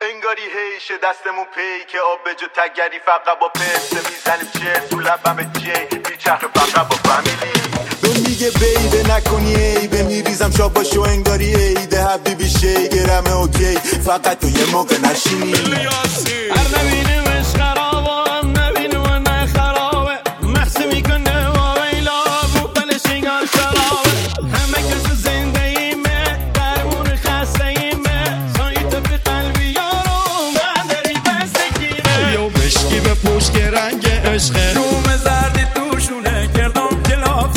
انگاری هیشه دستمون پی که آب به جو تگری فقط با پسته میزنیم چه تو لبم جی بیچرخ فقط با فامیلی به میگه بیده نکنی عیبه میریزم شاباشو انگاری عیده حبیبی شیگرمه اوکی فقط تو یه موقع نشینی هر نبینیمش خرابه هم نبینیم نه خرابه محصه میکنه و ویلا بودنش انگار شرابه همه کس زنده ایمه درمون خسته ایمه سایت به قلبی یارو من داری بستگیره یو بشکی به پشک رنگ عشقه روم زردی توشونه گردم کلاف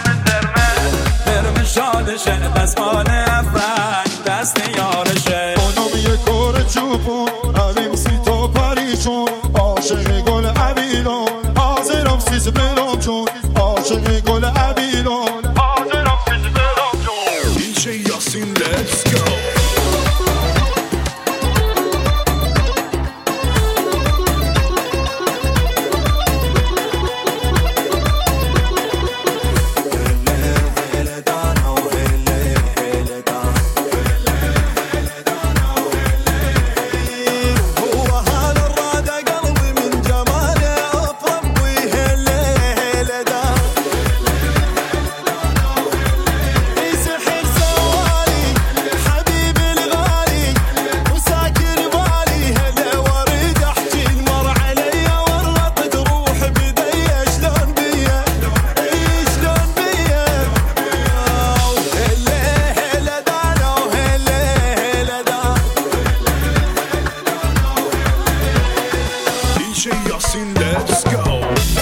ترمه شادشه دستمان افرنگ دست یارشه خانم یه کار چوبون عویم سی تا پریشون عاشق گل عبیران حاضرم سیز برام چون عاشق گل عبیران حاضرم سیز برام چون دیجی یاسین let's go let's go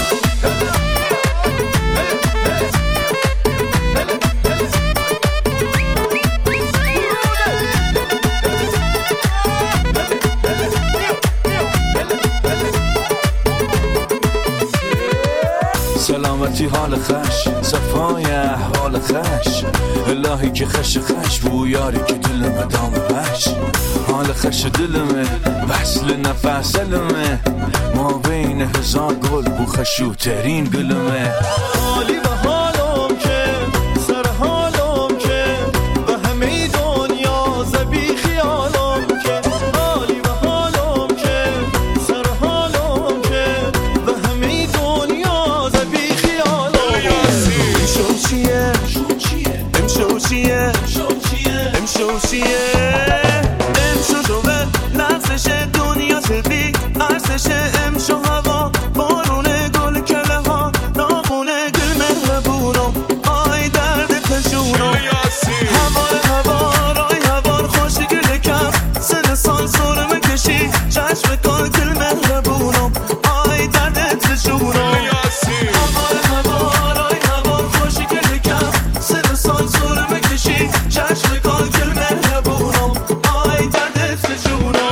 سلامتی حال خش صفای احوال خش الهی که خش بو یاری که دلمه دام بش حال خش دلمه وصل نفس علمه ما بین هزار گل بو خشوترین گلمه حالی و حالم که سر حالم که و همه دنیا زبی خیالم که حالی و حالم که سر حالم که و همه دنیا زبی خیالم امشو چیه امشو چیه امشو چیه امشو شوه لحظش دنیا سبی عرصش امشو هوا بارونه گل کله ها ناخونه گل مهربونم آی درد پشونم هوار رای هوار خوشی گل کم سن سال سرمه کشی چشم کار گل مهربونم آی درد پشونم هوار رای هوار خوشی گل کم سن سال سرمه کشی چشم کار گل مهربونم آی درد پشونم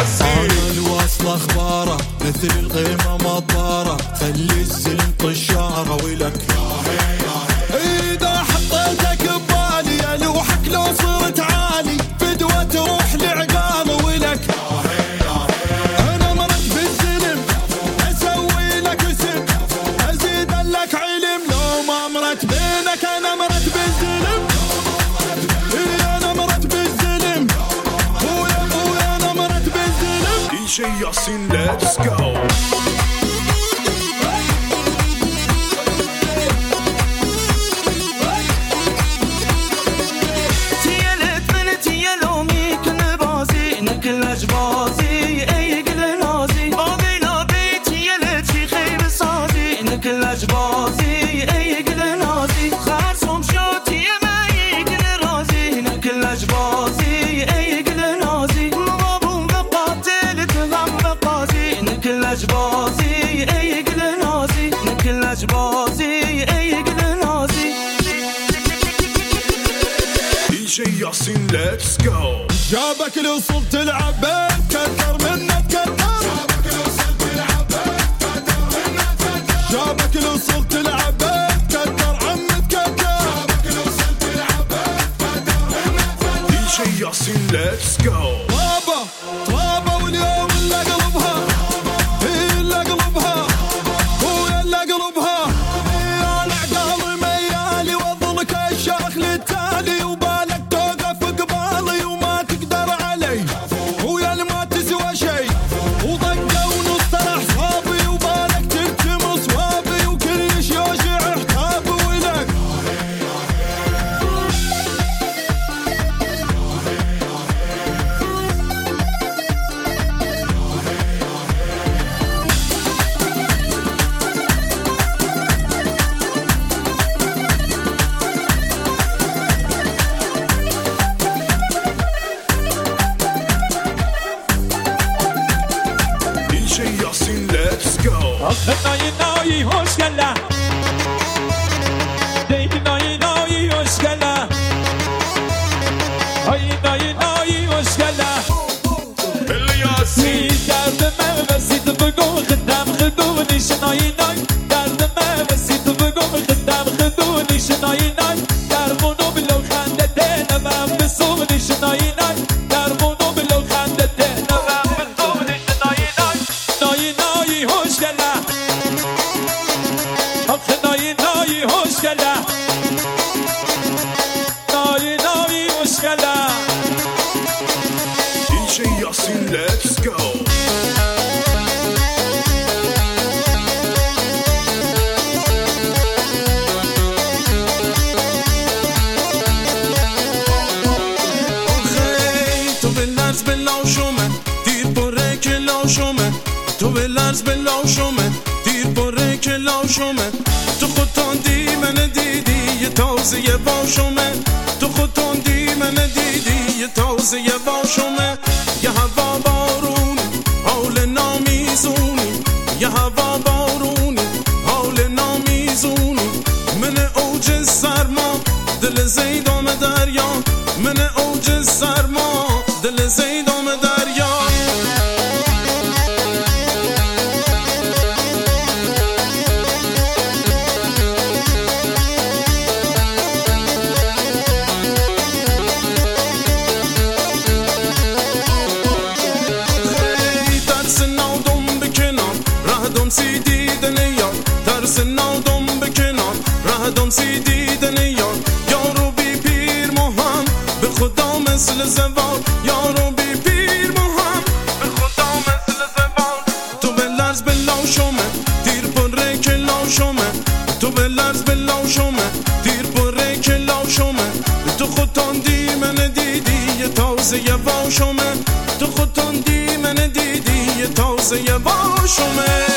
اخباره مثل القيمه مطاره خلي الزلم طشاره ولك اذا حطيتك ببالي الوحك لو صرت عالي فدوه تروح لعقال ولك انا مرت بالزلم اسوي لك اسم ازيد لك علم لو ما مرت بينك انا مرت بالزلم انا مرت بالزلم خويا انا مرت بالزلم DJ Yasin let's go DJ Yasin let's go جابك لو صرت تلعب كثر منك كثر جابك لو صرت تلعب كثر عمك كثر DJ Yasin let's go طابة واليوم اللي قلبها هي اللي قلبها هو اللي قلبها انا عقالي ميالي واظلك الشاخ للتالي وبالك توقف قبالي وما تقدر علي ويا آخه نایی نایی خوشگله دیگه نایی نایی خوشگله آی نایی نایی خوشگله سی درد من وسیط بگو خدم خدونیش نایی نایی درد من وسیط بگو خدم خدونیش نایی نایی در منو بلو خنده ده نمم بسونیش نایی نایی در منو بلو خنده ده نمم بسونیش نایی نایی نایی نایی خوشگله آخه نایی نایی خوشگله نایی نایی خوشگله DJ Yasin, let's go. تو به لرز به لاشومه دیر بره که لاشومه تو به لرز به لاشومه دیر بره که لاشومه تو خود تاندی من دیدی یه تازه یه باشومه تو خود تاندی من دیدی یه تازه یه باشومه یه هوا بارونی حال نامیزونی یه هوا بارونی حال نامیزونی من اوج سرما دل زیدام دریا من اوج سرما دل زیدام دریا ترس نادم بکنم رهدم سی دیدن یار ترس نادم بکنم رهدم سی دیدن یار یارو بی پیر مهم به خدا مثل زوار یارو بی پیر مهم به خدا مثل زوار تو به لرز به لاشومه دیر بره که لاشومه تو به لرز به لاشومه دیر بره که لاشومه تو خود تاندی من دیدی یه تازه یه باشومه تو خود تاندی من دیدی یه تازه یه باشومه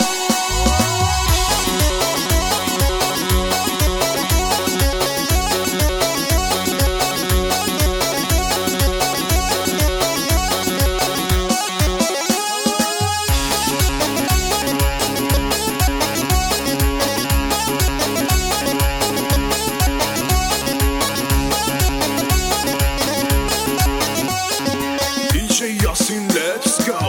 DJ Yasin, let's go.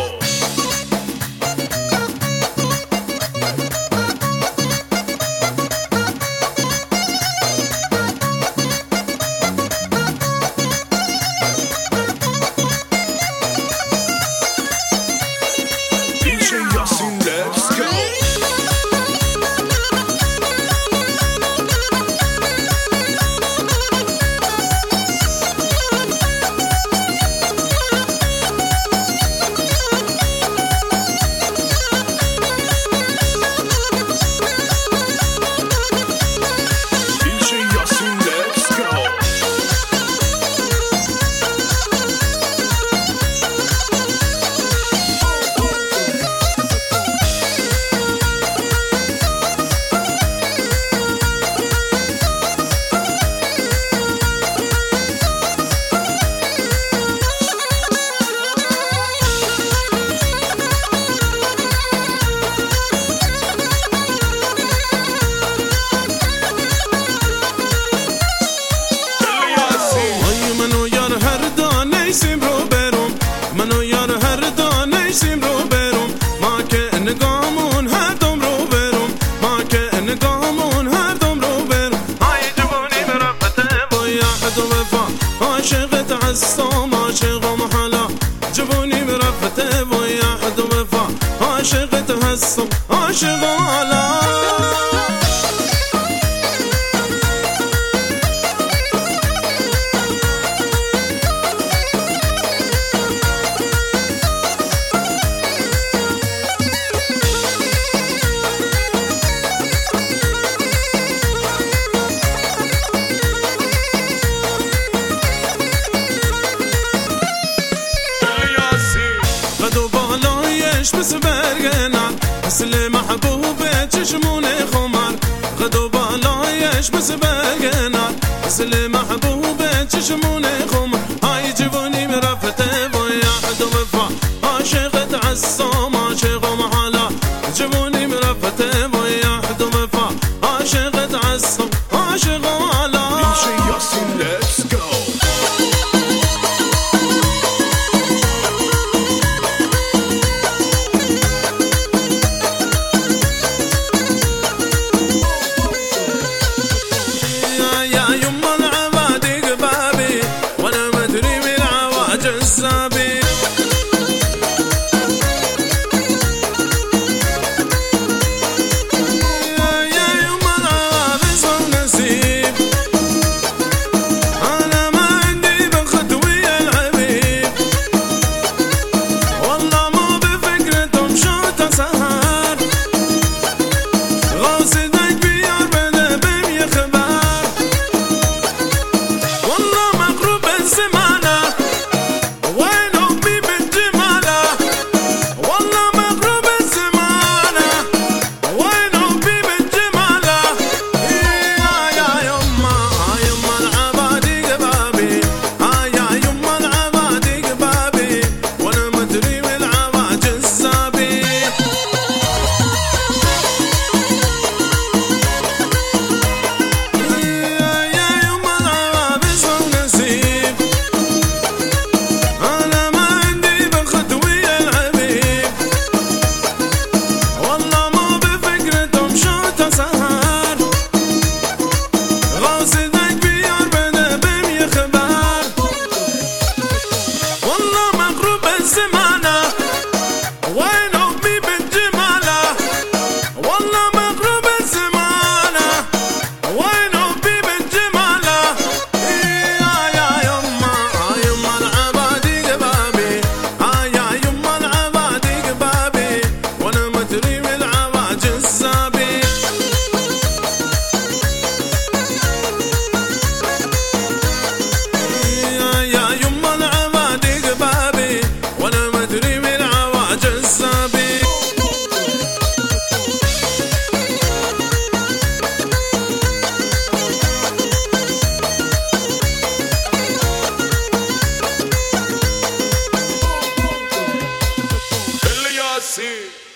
DJ Yasin, let's go. DJ Yasin, let's go. آی منو یار هر دانه سیم رو برم منو یار هر دانه سیم رو برم ما که نگامون هر دم رو برم ما که نگامون هر دم رو برم آی جوانی مرفته با یحد و وفا عاشقت هستم عاشقم حالا جوانی مرفته با یحد و وفا عاشقت هستم عاشقم حالا قدو بالایش بس برگنن مثل محبوبه چشمون خمر قدو بالایش بس برگنن مثل محبوبه چشمون خمر های جوانی مرفته با یحد و وفا عاشقت عصام عاشقم حالا جوانی Yasin.